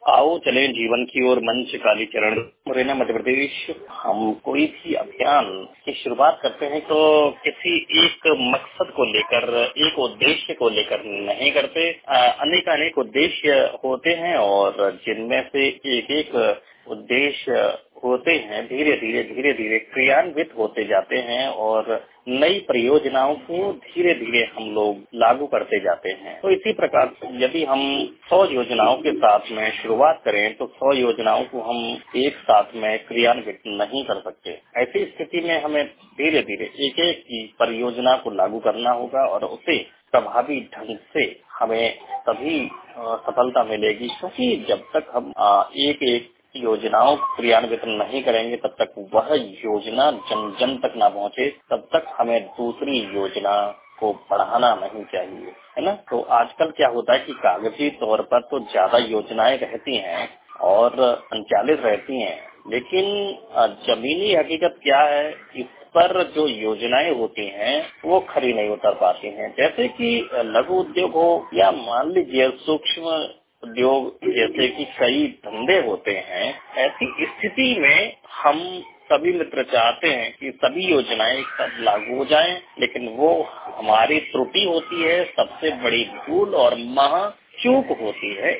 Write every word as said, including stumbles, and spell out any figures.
आओ चले जीवन की ओर मंच काली चरण मुरैना मध्य प्रदेश। हम कोई भी अभियान की शुरुआत करते हैं तो किसी एक मकसद को लेकर, एक उद्देश्य को लेकर नहीं करते। अनेक अनेक उद्देश्य होते हैं और जिनमें से एक एक उद्देश्य होते हैं धीरे धीरे धीरे धीरे क्रियान्वित होते जाते हैं और नई परियोजनाओं को धीरे धीरे हम लोग लागू करते जाते हैं। तो इसी प्रकार यदि हम सौ योजनाओं के साथ में शुरुआत करें तो सौ योजनाओं को हम एक साथ में क्रियान्वित नहीं कर सकते। ऐसी स्थिति में हमें धीरे धीरे एक एक की परियोजना को लागू करना होगा और उसे प्रभावी ढंग से हमें तभी सफलता मिलेगी, क्योंकि जब तक हम एक एक योजनाओं क्रियान्वित नहीं करेंगे तब तक वह योजना जन जन तक ना पहुंचे, तब तक हमें दूसरी योजना को बढ़ाना नहीं चाहिए, है ना। तो आजकल क्या होता है कि कागजी तौर पर तो ज्यादा योजनाएं रहती हैं और संचालित रहती हैं, लेकिन जमीनी हकीकत क्या है, इस पर जो योजनाएं होती हैं वो खरी नहीं उतर पाती हैं। जैसे कि लघु उद्योग हो या मान लीजिए सूक्ष्म उद्योग जैसे कि कई धंधे होते हैं, ऐसी स्थिति में हम सभी मित्र चाहते हैं कि सभी योजनाएं सब लागू हो जाएं, लेकिन वो हमारी त्रुटि होती है, सबसे बड़ी भूल और महा चूक होती है।